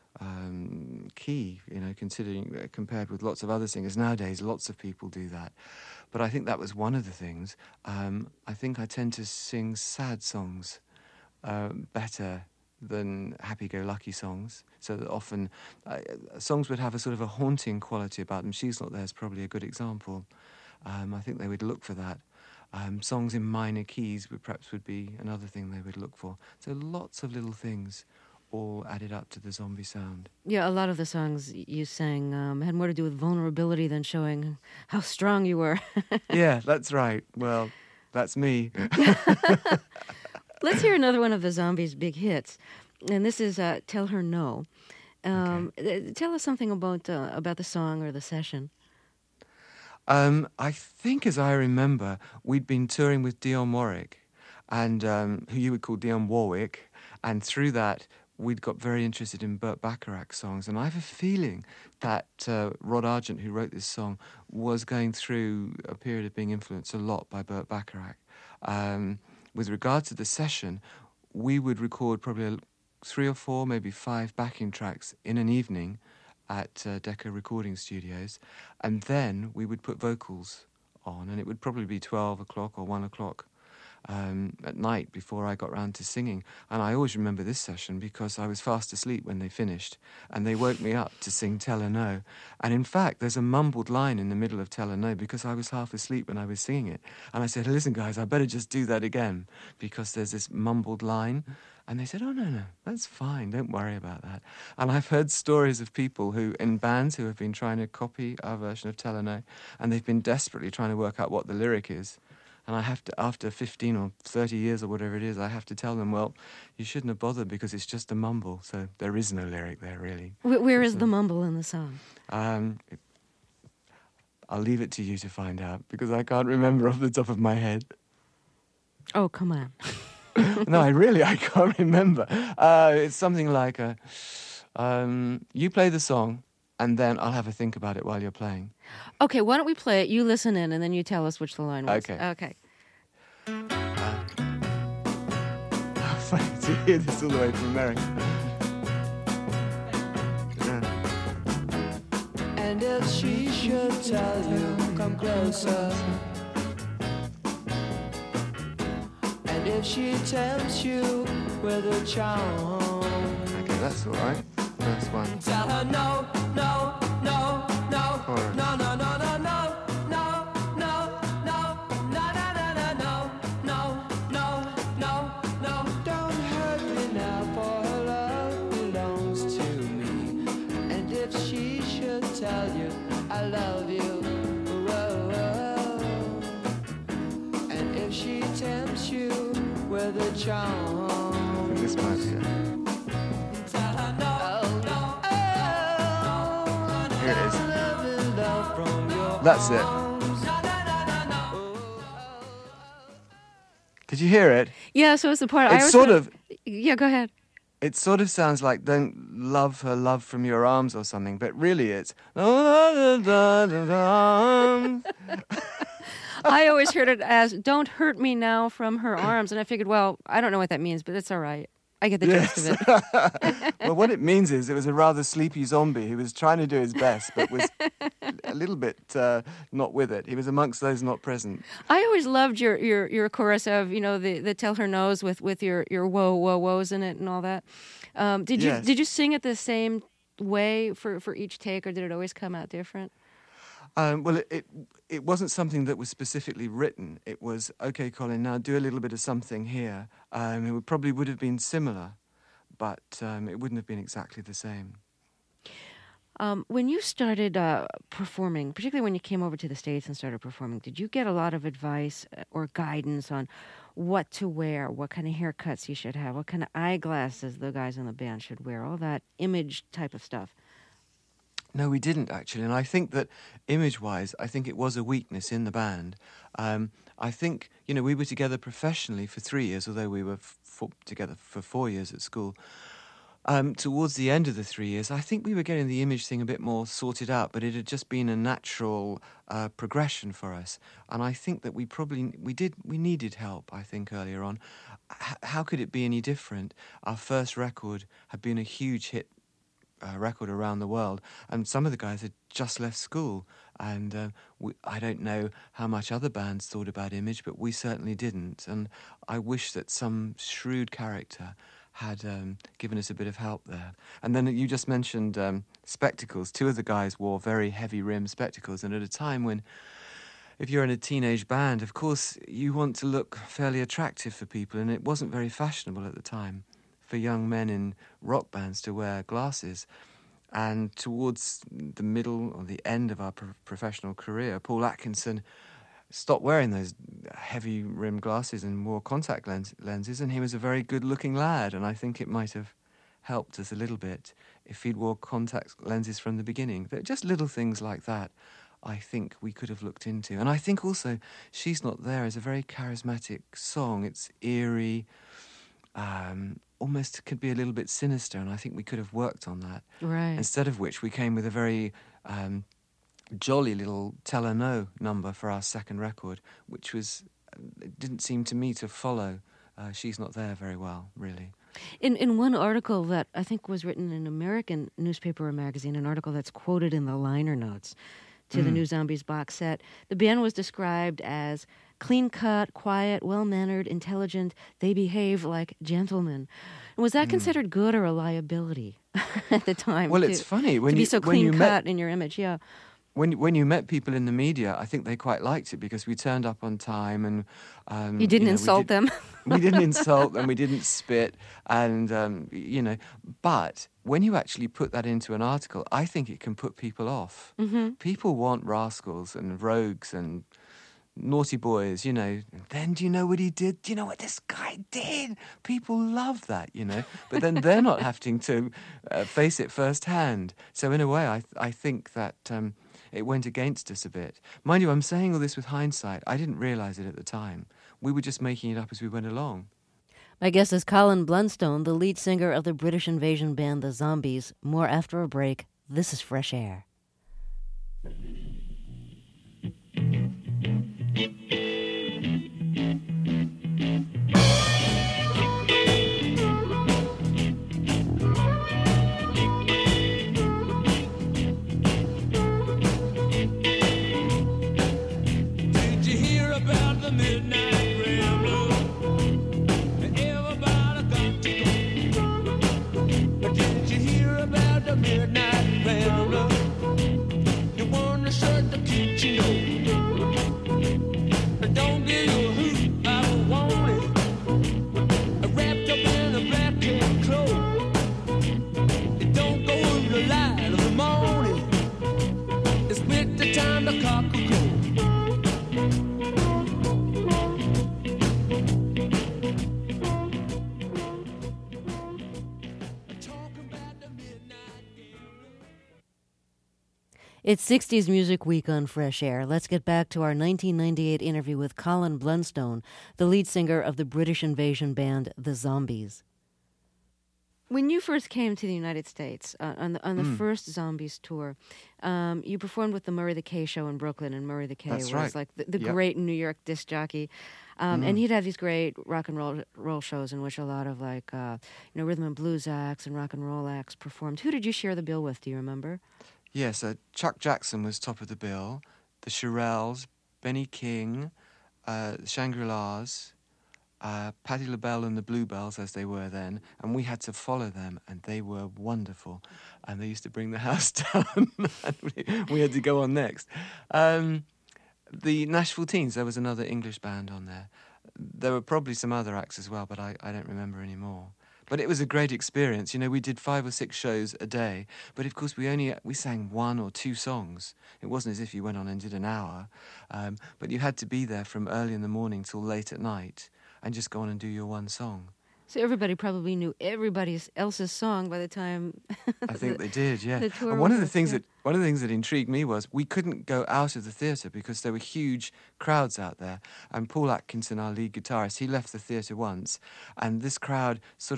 key, considering compared with lots of other singers. Nowadays, lots of people do that. But I think that was one of the things. I think I tend to sing sad songs better than happy-go-lucky songs, so that often songs would have a sort of a haunting quality about them. She's Not There is probably a good example. I think they would look for that. Songs in minor keys would be another thing they would look for. So lots of little things all added up to the Zombie sound. Yeah, a lot of the songs you sang had more to do with vulnerability than showing how strong you were. Yeah, that's right. Well, that's me. Let's hear another one of the Zombies' big hits, and this is Tell Her No. Tell us something about the song or the session. I think, as I remember, we'd been touring with Dionne Warwick, and who you would call Dionne Warwick, and through that we'd got very interested in Burt Bacharach songs, and I have a feeling that Rod Argent, who wrote this song, was going through a period of being influenced a lot by Burt Bacharach. With regard to the session, we would record probably 3 or 4, maybe 5 backing tracks in an evening at Decca Recording Studios, and then we would put vocals on, and it would probably be 12 o'clock or 1 o'clock at night before I got round to singing. And I always remember this session because I was fast asleep when they finished, and they woke me up to sing Tell Her No. And in fact, there's a mumbled line in the middle of Tell Her No because I was half asleep when I was singing it. And I said, listen, guys, I better just do that again because there's this mumbled line. And they said, oh, no, that's fine, don't worry about that. And I've heard stories of people who, in bands, who have been trying to copy our version of Tell Her No, and they've been desperately trying to work out what the lyric is. And I have to, after 15 or 30 years or whatever it is, I have to tell them, well, you shouldn't have bothered because it's just a mumble, so there is no lyric there, really. Where is the mumble in the song? I'll leave it to you to find out because I can't remember off the top of my head. Oh, come on. No, I can't remember. It's something like, you play the song, and then I'll have a think about it while you're playing. Okay, why don't we play it? You listen in, and then you tell us which the line was. Okay. Funny to hear this all the way from America. And if she should tell you, come closer. And if she tempts you with a charm, Okay, that's all right. First one. tell her no, no, no, no, Chorus. no, no, no, no, no, no, no, no, no, no, no, no, no. Don't hurt me now, for her love belongs to me. And if she should tell you I love you, whoa, whoa. And if she tempts you with a charm, This might be it. tell her no, no, Here it is. love from your That's it. Did you hear it? Yeah, so it's the part I It's was sort gonna- of. Yeah, go ahead. It sort of sounds like "Don't love her, love from your arms" or something, but really it's. I always heard it as "Don't hurt me now" from her arms, and I figured, well, I don't know what that means, but it's all right. I get the gist of it. Well, what it means is it was a rather sleepy zombie who was trying to do his best, but was a little bit not with it. He was amongst those not present. I always loved your chorus of the tell her no's with your whoa whoa whoas in it and all that. Yes. Did you sing it the same way for each take, or did it always come out different? Well, it wasn't something that was specifically written. It was, okay, Colin, now do a little bit of something here. It probably would have been similar, but it wouldn't have been exactly the same. When you started performing, particularly when you came over to the States and started performing, did you get a lot of advice or guidance on what to wear, what kind of haircuts you should have, what kind of eyeglasses the guys in the band should wear, all that image type of stuff? No, we didn't, actually. And I think that, image-wise, I think it was a weakness in the band. I think, we were together professionally for 3 years, although we were together for 4 years at school. Towards the end of the 3 years, I think we were getting the image thing a bit more sorted out, but it had just been a natural progression for us. And I think that we needed help, I think, earlier on. How could it be any different? Our first record had been a huge hit record around the world, and some of the guys had just left school, and I don't know how much other bands thought about image, but we certainly didn't, and I wish that some shrewd character had given us a bit of help there. And then you just mentioned spectacles. Two of the guys wore very heavy rim spectacles, and at a time when, if you're in a teenage band, of course you want to look fairly attractive for people, and it wasn't very fashionable at the time for young men in rock bands to wear glasses. And towards the middle or the end of our professional career, Paul Atkinson stopped wearing those heavy rim glasses and wore contact lenses, and he was a very good-looking lad, and I think it might have helped us a little bit if he'd wore contact lenses from the beginning. But just little things like that I think we could have looked into. And I think also She's Not There is a very charismatic song. It's eerie, almost could be a little bit sinister, and I think we could have worked on that. Right. Instead of which we came with a very jolly little Tell Her No number for our second record, which was it didn't seem to me to follow She's Not There very well, really. In one article that I think was written in an American newspaper or magazine, an article that's quoted in the liner notes, to the New Zombies box set. The band was described as clean-cut, quiet, well-mannered, intelligent. They behave like gentlemen. Was that considered good or a liability at the time? Well, it's funny to be so clean-cut in your image, yeah. When you met people in the media, I think they quite liked it because we turned up on time and you didn't insult them. We didn't insult them. We didn't spit, and But when you actually put that into an article, I think it can put people off. Mm-hmm. People want rascals and rogues and naughty boys, And then do you know what he did? Do you know what this guy did? People love that, But then they're not having to face it firsthand. So in a way, I think that it went against us a bit. Mind you, I'm saying all this with hindsight. I didn't realize it at the time. We were just making it up as we went along. My guest is Colin Blunstone, the lead singer of the British invasion band The Zombies. More after a break. This is Fresh Air. It's 60s Music Week on Fresh Air. Let's get back to our 1998 interview with Colin Blunstone, the lead singer of the British invasion band The Zombies. When you first came to the United States on the first Zombies tour, you performed with the Murray the K show in Brooklyn, and Murray the K was like the great New York disc jockey. And he'd have these great rock and roll shows in which a lot of rhythm and blues acts and rock and roll acts performed. Who did you share the bill with? Do you remember? Yes, Chuck Jackson was top of the bill, the Shirelles, Benny King, the Shangri-Las, Patti LaBelle and the Bluebells, as they were then, and we had to follow them, and they were wonderful. And they used to bring the house down, and we had to go on next. The Nashville Teens, there was another English band on there. There were probably some other acts as well, but I don't remember anymore. But it was a great experience. We did 5 or 6 shows a day, but of course we sang 1 or 2 songs. It wasn't as if you went on and did an hour, but you had to be there from early in the morning till late at night and just go on and do your one song. So everybody probably knew everybody else's song by the time. I think they did, yeah. The tour and one of the things that intrigued me was we couldn't go out of the theatre because there were huge crowds out there. And Paul Atkinson, our lead guitarist, he left the theatre once, and this crowd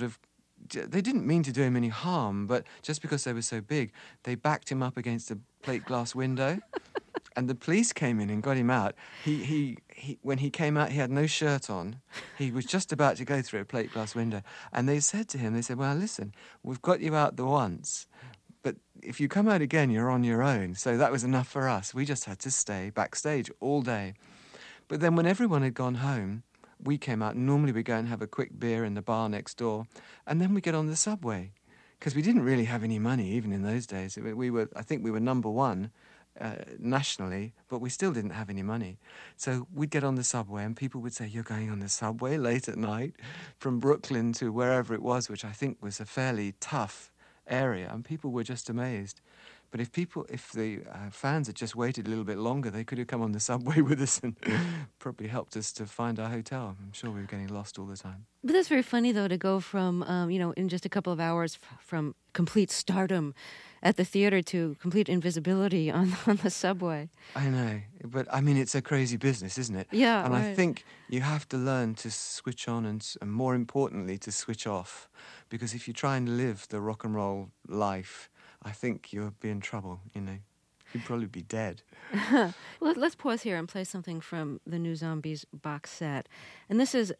they didn't mean to do him any harm, but just because they were so big, they backed him up against a plate glass window. And the police came in and got him out. He when he came out, he had no shirt on. He was just about to go through a plate glass window. And they said to him, well, listen, we've got you out the once, but if you come out again, you're on your own. So that was enough for us. We just had to stay backstage all day. But then when everyone had gone home, we came out. Normally we go and have a quick beer in the bar next door, and then we get on the subway. Because we didn't really have any money, even in those days. I think we were number 1. Nationally, but we still didn't have any money. So we'd get on the subway and people would say, you're going on the subway late at night from Brooklyn to wherever it was, which I think was a fairly tough area, and people were just amazed. But if the fans had just waited a little bit longer, they could have come on the subway with us and probably helped us to find our hotel. I'm sure we were getting lost all the time. But that's very funny, though, to go from, in just a couple of hours from complete stardom at the theater to complete invisibility on the subway. I know, but I mean, it's a crazy business, isn't it? Yeah, and right. I think you have to learn to switch on and more importantly, to switch off. Because if you try and live the rock and roll life, I think you'll be in trouble, You'd probably be dead. Well, let's pause here and play something from the New Zombies box set. And this is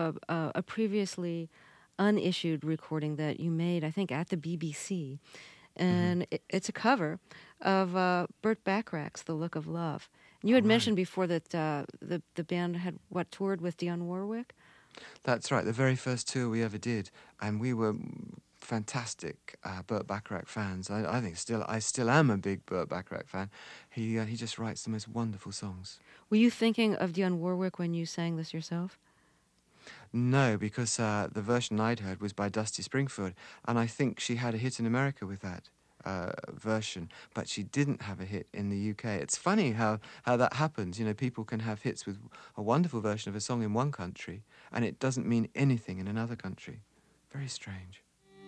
a previously unissued recording that you made, I think, at the BBC. and it's a cover of Burt Bacharach's "The Look of Love." And you had mentioned before that the band had toured with Dionne Warwick. That's right, the very first tour we ever did, and we were fantastic Burt Bacharach fans. I still am a big Burt Bacharach fan. He just writes the most wonderful songs. Were you thinking of Dionne Warwick when you sang this yourself? No, because the version I'd heard was by Dusty Springfield, and I think she had a hit in America with that version, but she didn't have a hit in the UK. It's funny how that happens. You know, people can have hits with a wonderful version of a song in one country, and it doesn't mean anything in another country. Very strange.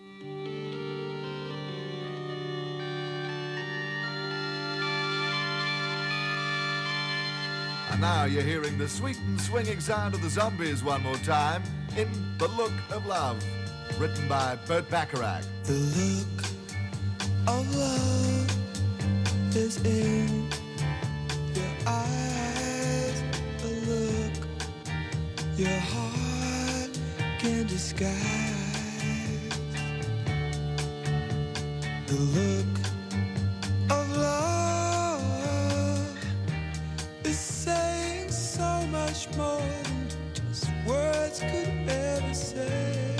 And now you're hearing the sweet and swinging sound of the Zombies one more time in The Look of Love, written by Burt Bacharach. The look of love is in your eyes, a look your heart can disguise. The look of love is saying so much more than just words could ever say.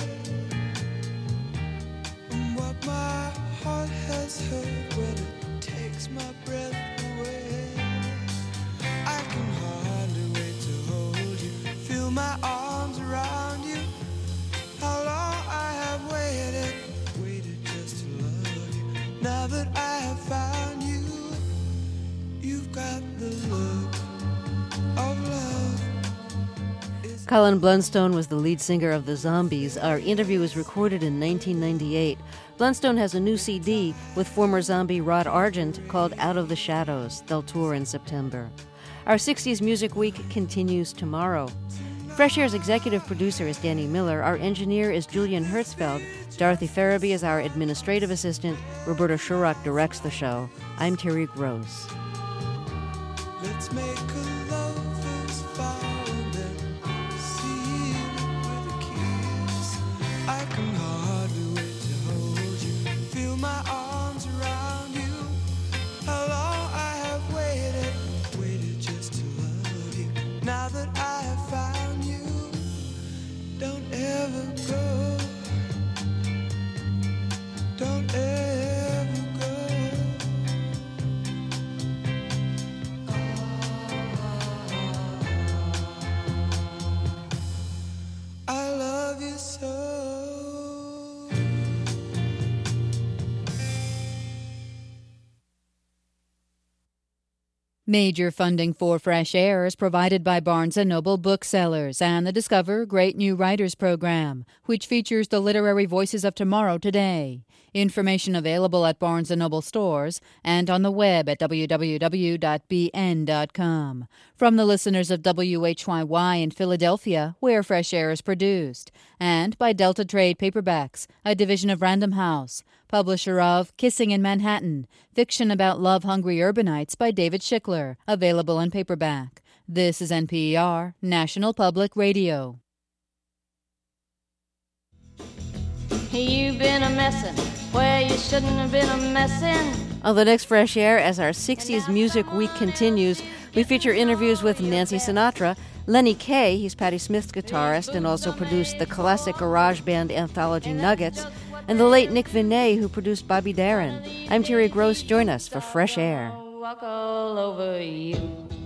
And what my heart has heard when it takes my breath away, I can hardly wait to hold you, feel my arms around you. How long I have waited just to love you. Now that I have found you, you've got the look of love. Colin Blunstone was the lead singer of the Zombies. Our interview was recorded in 1998. Blunstone has a new CD with former zombie Rod Argent called Out of the Shadows. They'll tour in September. Our 60s Music Week continues tomorrow. Fresh Air's executive producer is Danny Miller. Our engineer is Julian Hertzfeld. Dorothy Farabee is our administrative assistant. Roberta Shurrock directs the show. I'm Terry Gross. Let's make a love that's found and seal it with a kiss. I can hardly wait to hold you, feel my arms around you. How long I have waited just to love you. Now that I have found you, don't ever go, don't ever go. I love you so. Major funding for Fresh Air is provided by Barnes & Noble Booksellers and the Discover Great New Writers program, which features the literary voices of tomorrow today. Information available at Barnes & Noble stores and on the web at www.bn.com. From the listeners of WHYY in Philadelphia, where Fresh Air is produced, and by Delta Trade Paperbacks, a division of Random House, publisher of Kissing in Manhattan, fiction about love-hungry urbanites by David Schickler, available in paperback. This is NPR, National Public Radio. You've been a messin' where you shouldn't have been a messin'. On the next Fresh Air, as our 60s Music Week continues, we feature interviews with Nancy Sinatra, Lenny Kaye, he's Patti Smith's guitarist and also produced the classic garage band anthology Nuggets, and the late Nick Venet, who produced Bobby Darin. I'm Terry Gross. Join us for Fresh Air. Walk all over you.